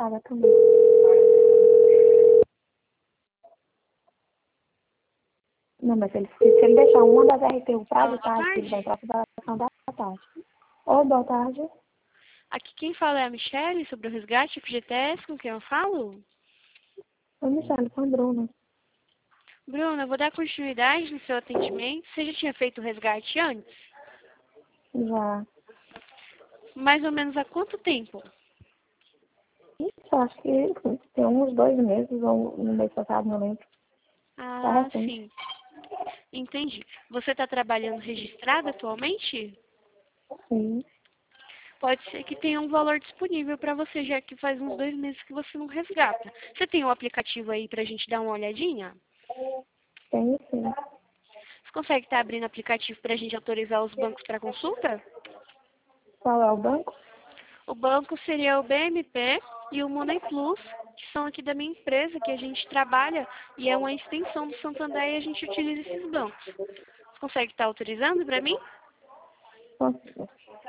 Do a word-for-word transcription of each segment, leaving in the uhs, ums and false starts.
paga também. Não, mas se ele, se ele deixar uma das R T U para Alô, de boa tarde, tarde. ele vai para a consideração da tarde. Oi, boa tarde. Aqui quem fala é a Michelle sobre o resgate F G T S, com quem eu falo? Oi, Michelle, com a Bruna. Bruna, eu vou dar continuidade no seu atendimento. Você já tinha feito o resgate antes? Já. Mais ou menos há quanto tempo? Isso, acho que tem uns dois meses, ou no mês passado, não lembro. Tá Ah, recente. sim. Entendi. Você está trabalhando registrada atualmente? Sim. Pode ser que tenha um valor disponível para você, já que faz uns dois meses que você não resgata. Você tem um aplicativo aí para a gente dar uma olhadinha? Tem sim. Você consegue estar abrindo o aplicativo para a gente autorizar os bancos para consulta? Qual é o banco? O banco seria o B M P e o Money Plus, que são aqui da minha empresa, que a gente trabalha e é uma extensão do Santander e a gente utiliza esses bancos. Você consegue estar autorizando para mim? Posso-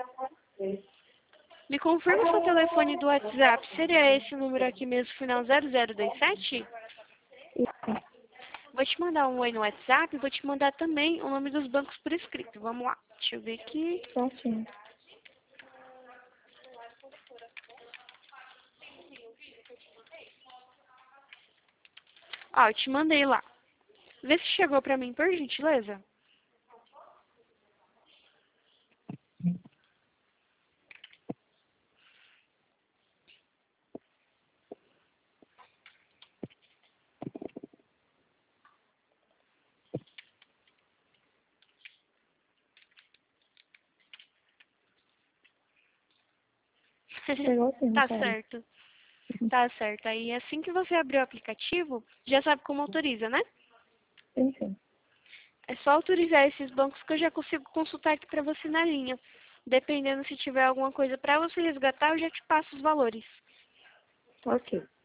Me confirma seu telefone do WhatsApp. Seria esse número aqui mesmo, final zero zero dois sete? Isso. Vou te mandar um oi no WhatsApp e vou te mandar também o nome dos bancos por escrito. Vamos lá. Deixa eu ver aqui. Certinho. Ó, eu te mandei lá. Vê se chegou pra mim, por gentileza. Chegou sim, Tá Michelle. certo. Tá certo. Aí assim que você abrir o aplicativo, já sabe como autoriza, né? Sim, sim. É só autorizar esses bancos que eu já consigo consultar aqui pra você na linha. Dependendo se tiver alguma coisa pra você resgatar, eu já te passo os valores. Ok.